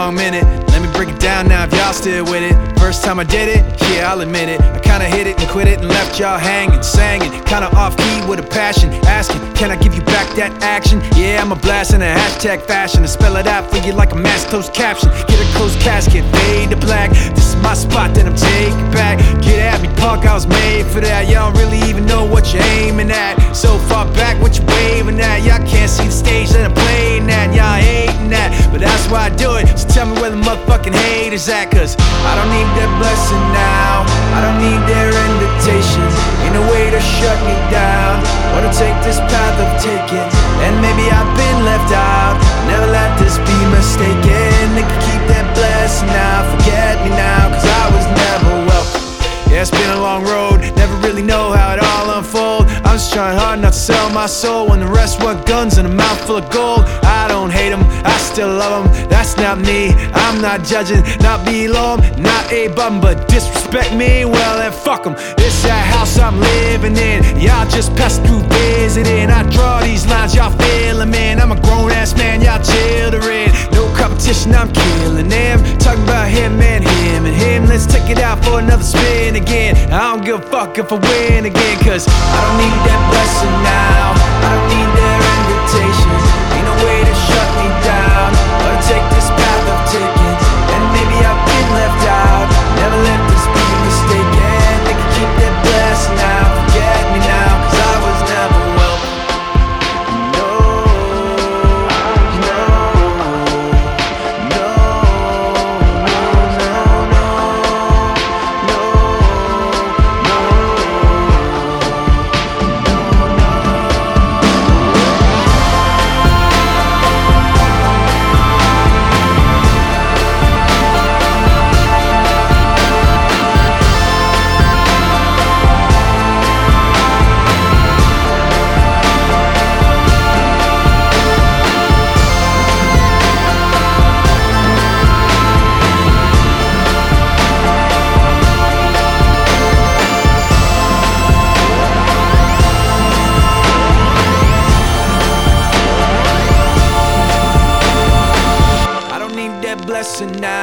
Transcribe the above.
long minute. Let me break it down now if y'all still with it. First time I did it, yeah, I'll admit it. I kinda hit it and quit it and left y'all hanging, singing, kinda off key with a passion, asking, can I give you back that action? Yeah, I'm a blast in a hashtag fashion, and spell it out for you like a mass closed caption. Get a closed casket, fade to black. This is my spot that I'm taking back. Get at me, punk, I was made for that. Y'all don't really even know what you're aiming at. So far back, what you waving at? Y'all can't see the stage that I'm playing at. Y'all hating that, but that's why I do it. So tell me where the motherfucking haters at, cause I don't need their blessing now. I don't need their invitation. Ain't no way to shut me down. Wanna take this path of taking, and maybe I've been left out. Never let this be mistaken. They can keep that blessing now. Forget me now, cause I was never welcome. Yeah, it's been a long road, never really know how it all unfold. I'm just trying hard not to sell my soul when the rest want guns and a mouthful of gold. I don't hate them, I still love them. That's not me, I'm not judging, not below them, not a bum. But disrespect me, well then fuck them. It's that house I'm living in, y'all just pass through visiting. I draw these lines, y'all feeling, man. I'm a grown ass man, y'all children. No competition, I'm killing them. Talking about him and him and him. Let's take it out for another spin again. I don't give a fuck if I win again, cause I don't need that blessing now. I don't need their invitation. Ain't no way to shut me down. Wanna take this path of taking, and maybe I've been left out. Never let this be mistaken. They can keep that blessing now. Forget me now, cause I was never welcome. No, no, no, no, no, no, no, blessing now.